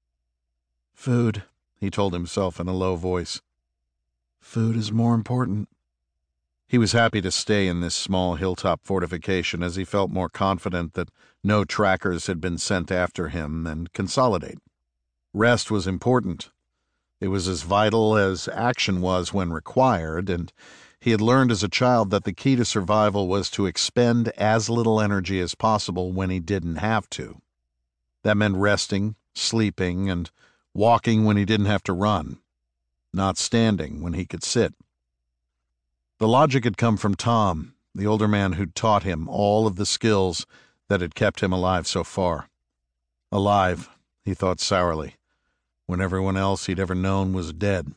"Food," he told himself in a low voice. "Food is more important." He was happy to stay in this small hilltop fortification as he felt more confident that no trackers had been sent after him, and consolidate. Rest was important. It was as vital as action was when required, and he had learned as a child that the key to survival was to expend as little energy as possible when he didn't have to. That meant resting, sleeping, and walking when he didn't have to run, not standing when he could sit. The logic had come from Tom, the older man who'd taught him all of the skills that had kept him alive so far. Alive, he thought sourly, when everyone else he'd ever known was dead.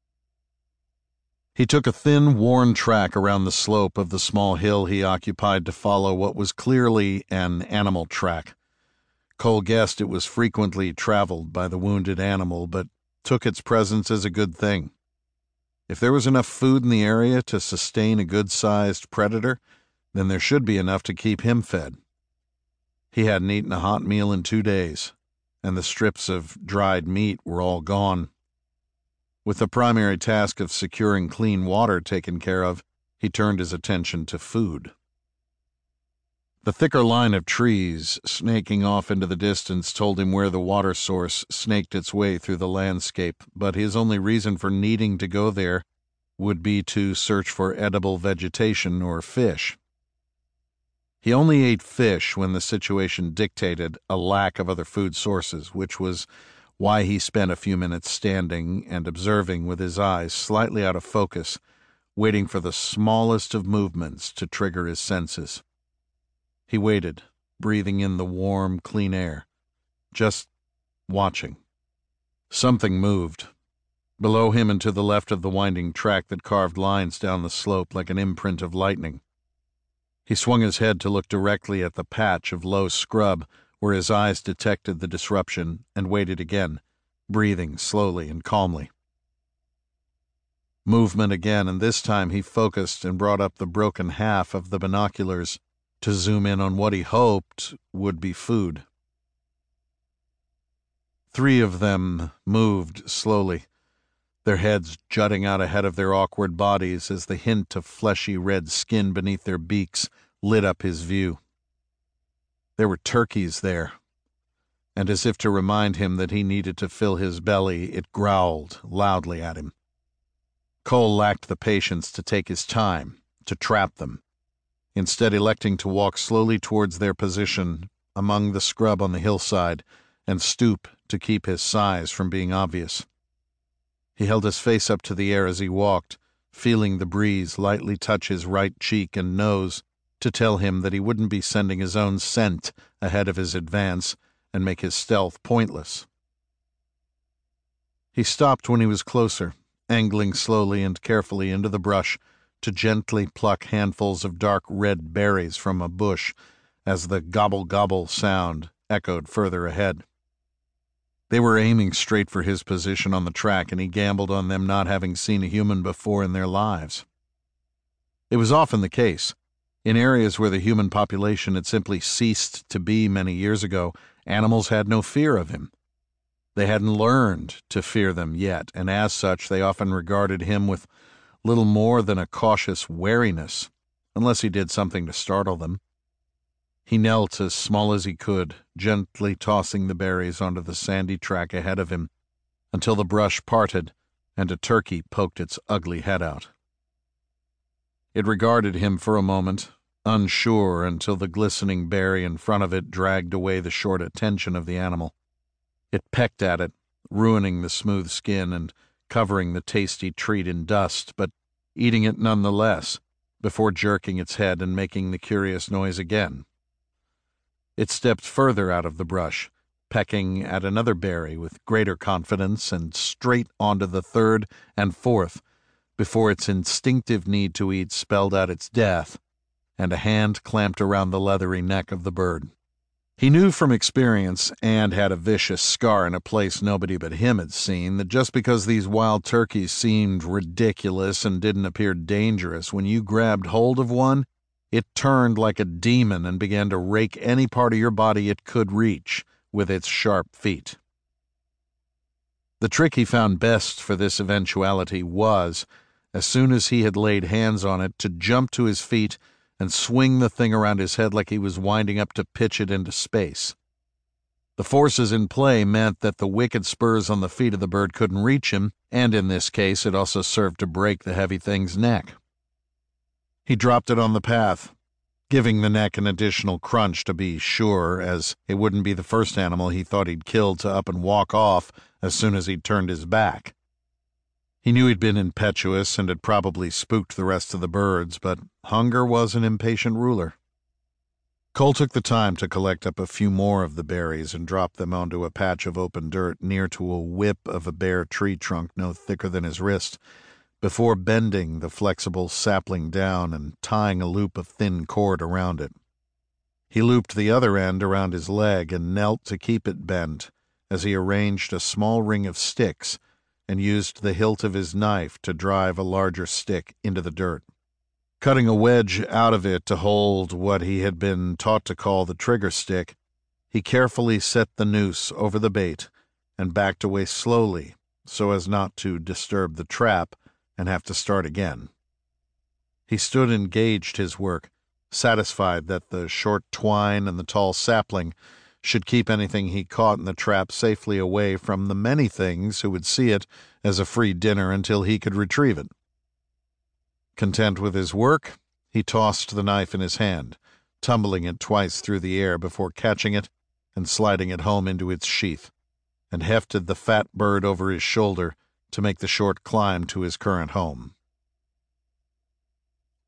He took a thin, worn track around the slope of the small hill he occupied to follow what was clearly an animal track. Cole guessed it was frequently traveled by the wounded animal, but took its presence as a good thing. If there was enough food in the area to sustain a good-sized predator, then there should be enough to keep him fed. He hadn't eaten a hot meal in two days, and the strips of dried meat were all gone. With the primary task of securing clean water taken care of, he turned his attention to food. The thicker line of trees snaking off into the distance told him where the water source snaked its way through the landscape, but his only reason for needing to go there would be to search for edible vegetation or fish. He only ate fish when the situation dictated a lack of other food sources, which was why he spent a few minutes standing and observing with his eyes slightly out of focus, waiting for the smallest of movements to trigger his senses. He waited, breathing in the warm, clean air, just watching. Something moved. Below him and to the left of the winding track that carved lines down the slope like an imprint of lightning. He swung his head to look directly at the patch of low scrub where his eyes detected the disruption and waited again, breathing slowly and calmly. Movement again, and this time he focused and brought up the broken half of the binoculars to zoom in on what he hoped would be food. Three of them moved slowly, their heads jutting out ahead of their awkward bodies as the hint of fleshy red skin beneath their beaks lit up his view. There were turkeys there, and as if to remind him that he needed to fill his belly, it growled loudly at him. Cole lacked the patience to take his time, to trap them, instead electing to walk slowly towards their position among the scrub on the hillside and stoop to keep his size from being obvious. He held his face up to the air as he walked, feeling the breeze lightly touch his right cheek and nose to tell him that he wouldn't be sending his own scent ahead of his advance and make his stealth pointless. He stopped when he was closer, angling slowly and carefully into the brush to gently pluck handfuls of dark red berries from a bush as the gobble-gobble sound echoed further ahead. They were aiming straight for his position on the track, and he gambled on them not having seen a human before in their lives. It was often the case. In areas where the human population had simply ceased to be many years ago, animals had no fear of him. They hadn't learned to fear them yet, and as such they often regarded him with little more than a cautious wariness, unless he did something to startle them. He knelt as small as he could, gently tossing the berries onto the sandy track ahead of him, until the brush parted and a turkey poked its ugly head out. It regarded him for a moment, unsure until the glistening berry in front of it dragged away the short attention of the animal. It pecked at it, ruining the smooth skin and covering the tasty treat in dust, but eating it nonetheless, before jerking its head and making the curious noise again. It stepped further out of the brush, pecking at another berry with greater confidence and straight onto the third and fourth, before its instinctive need to eat spelled out its death, and a hand clamped around the leathery neck of the bird. He knew from experience, and had a vicious scar in a place nobody but him had seen, that just because these wild turkeys seemed ridiculous and didn't appear dangerous, when you grabbed hold of one, it turned like a demon and began to rake any part of your body it could reach with its sharp feet. The trick he found best for this eventuality was, as soon as he had laid hands on it, to jump to his feet and swing the thing around his head like he was winding up to pitch it into space. The forces in play meant that the wicked spurs on the feet of the bird couldn't reach him, and in this case it also served to break the heavy thing's neck. He dropped it on the path, giving the neck an additional crunch to be sure, as it wouldn't be the first animal he thought he'd killed to up and walk off as soon as he'd turned his back. He knew he'd been impetuous and had probably spooked the rest of the birds, but hunger was an impatient ruler. Cole took the time to collect up a few more of the berries and drop them onto a patch of open dirt near to a whip of a bare tree trunk no thicker than his wrist, before bending the flexible sapling down and tying a loop of thin cord around it. He looped the other end around his leg and knelt to keep it bent as he arranged a small ring of sticks and used the hilt of his knife to drive a larger stick into the dirt. Cutting a wedge out of it to hold what he had been taught to call the trigger stick, he carefully set the noose over the bait and backed away slowly so as not to disturb the trap and have to start again. He stood and gauged his work, satisfied that the short twine and the tall sapling should keep anything he caught in the trap safely away from the many things who would see it as a free dinner until he could retrieve it. Content with his work, he tossed the knife in his hand, tumbling it twice through the air before catching it and sliding it home into its sheath, and hefted the fat bird over his shoulder to make the short climb to his current home.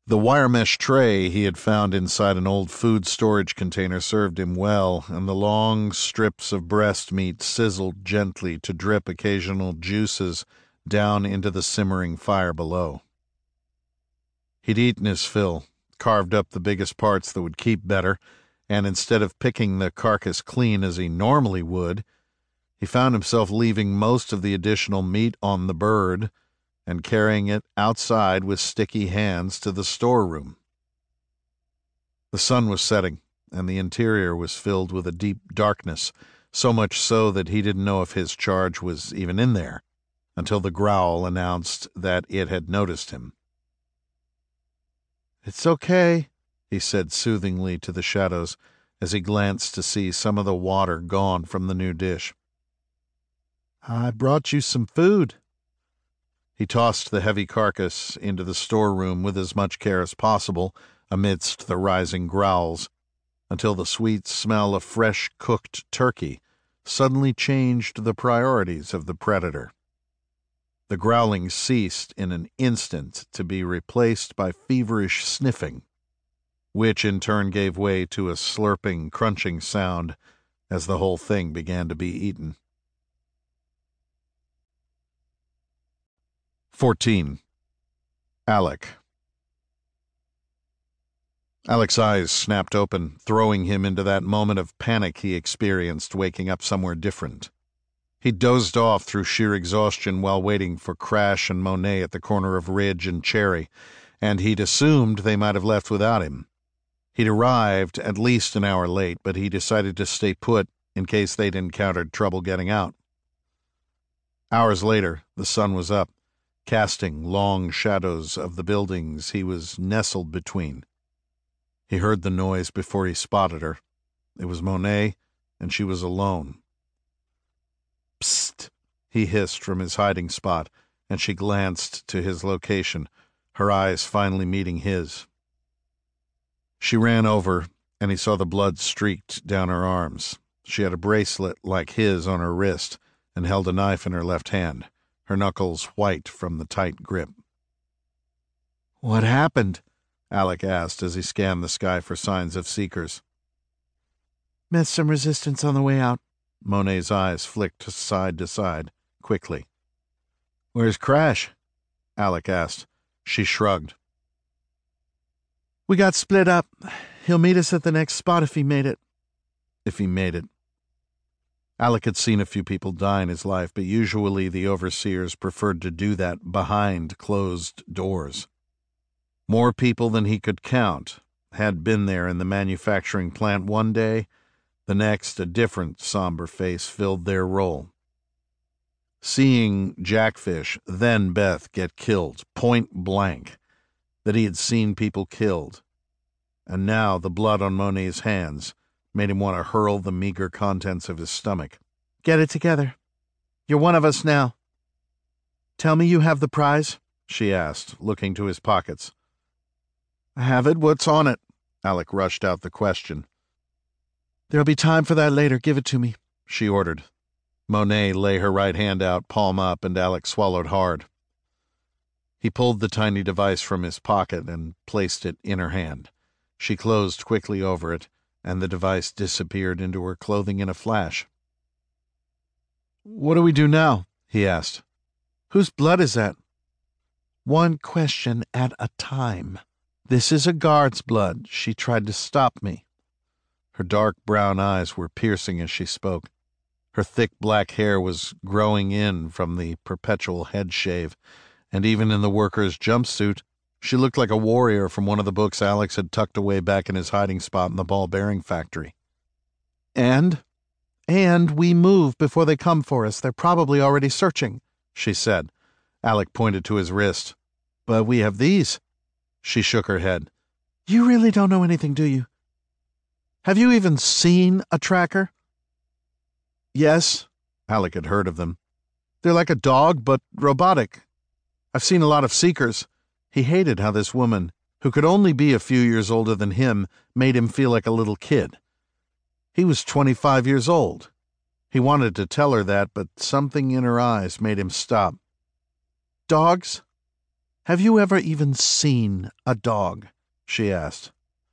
The wire mesh tray he had found inside an old food storage container served him well, and the long strips of breast meat sizzled gently to drip occasional juices down into the simmering fire below. He'd eaten his fill, carved up the biggest parts that would keep better, and instead of picking the carcass clean as he normally would, he found himself leaving most of the additional meat on the bird and carrying it outside with sticky hands to the storeroom. The sun was setting, and the interior was filled with a deep darkness, so much so that he didn't know if his charge was even in there, until the growl announced that it had noticed him. "It's okay," he said soothingly to the shadows as he glanced to see some of the water gone from the new dish. "I brought you some food." He tossed the heavy carcass into the storeroom with as much care as possible amidst the rising growls, until the sweet smell of fresh cooked turkey suddenly changed the priorities of the predator. The growling ceased in an instant to be replaced by feverish sniffing, which in turn gave way to a slurping, crunching sound as the whole thing began to be eaten. fourteen. Alec. Alec's eyes snapped open, throwing him into that moment of panic he experienced waking up somewhere different. He dozed off through sheer exhaustion while waiting for Crash and Monet at the corner of Ridge and Cherry, and he'd assumed they might have left without him. He'd arrived at least an hour late, but he decided to stay put in case they'd encountered trouble getting out. Hours later, the sun was up, casting long shadows of the buildings he was nestled between. He heard the noise before he spotted her. It was Monet, and she was alone. "Psst," he hissed from his hiding spot, and she glanced to his location, her eyes finally meeting his. She ran over, and he saw the blood streaked down her arms. She had a bracelet like his on her wrist and held a knife in her left hand, her knuckles white from the tight grip. "What happened?" Alec asked as he scanned the sky for signs of seekers. "Met some resistance on the way out." Monet's eyes flicked side to side, quickly. "Where's Crash?" Alec asked. She shrugged. "We got split up. He'll meet us at the next spot if he made it." If he made it. Alec had seen a few people die in his life, but usually the overseers preferred to do that behind closed doors. More people than he could count had been there in the manufacturing plant one day. The next, a different somber face filled their role. Seeing Jackfish, then Beth, get killed, point blank, that he had seen people killed, and now the blood on Monet's hands made him want to hurl the meager contents of his stomach. "Get it together. You're one of us now. Tell me you have the prize," she asked, looking to his pockets. "I have it. What's on it?" Alec rushed out the question. "There'll be time for that later. Give it to me," she ordered. Monet lay her right hand out, palm up, and Alec swallowed hard. He pulled the tiny device from his pocket and placed it in her hand. She closed quickly over it, and the device disappeared into her clothing in a flash. "What do we do now?" he asked. "Whose blood is that?" "One question at a time. This is a guard's blood. She tried to stop me." Her dark brown eyes were piercing as she spoke. Her thick black hair was growing in from the perpetual head shave, and even in the worker's jumpsuit, she looked like a warrior from one of the books Alex had tucked away back in his hiding spot in the ball bearing factory. And? And we move before they come for us. They're probably already searching, she said. Alec pointed to his wrist. But we have these. She shook her head. You really don't know anything, do you? Have you even seen a tracker? Yes, Alec had heard of them. They're like a dog, but robotic. I've seen a lot of seekers. He hated how this woman, who could only be a few years older than him, made him feel like a little kid. He was twenty-five years old. He wanted to tell her that, but something in her eyes made him stop. Dogs? Have you ever even seen a dog? She asked.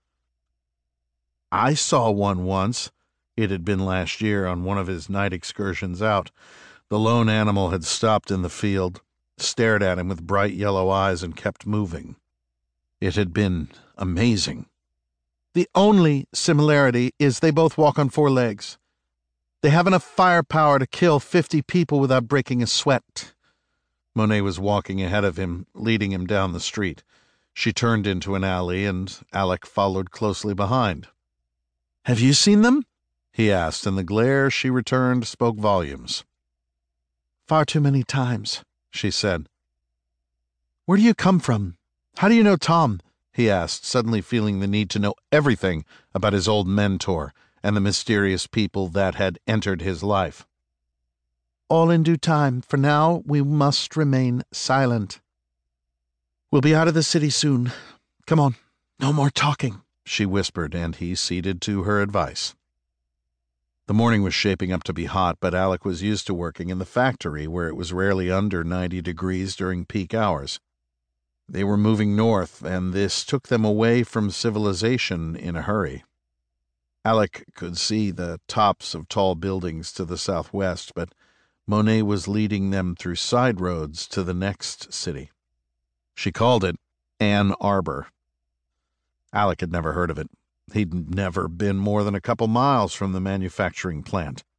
I saw one once. It had been last year on one of his night excursions out. The lone animal had stopped in the field, stared at him with bright yellow eyes, and kept moving. It had been amazing. The only similarity is they both walk on four legs. They have enough firepower to kill fifty people without breaking a sweat. Monet was walking ahead of him, leading him down the street. She turned into an alley, and Alec followed closely behind. Have you seen them? He asked, and the glare she returned spoke volumes. Far too many times, she said. Where do you come from? How do you know Tom? He asked, suddenly feeling the need to know everything about his old mentor and the mysterious people that had entered his life. All in due time. For now, we must remain silent. We'll be out of the city soon. Come on, no more talking, she whispered, and he ceded to her advice. The morning was shaping up to be hot, but Alec was used to working in the factory where it was rarely under ninety degrees during peak hours. They were moving north, and this took them away from civilization in a hurry. Alec could see the tops of tall buildings to the southwest, but Monet was leading them through side roads to the next city. She called it Ann Arbor. Alec had never heard of it. He'd never been more than a couple miles from the manufacturing plant.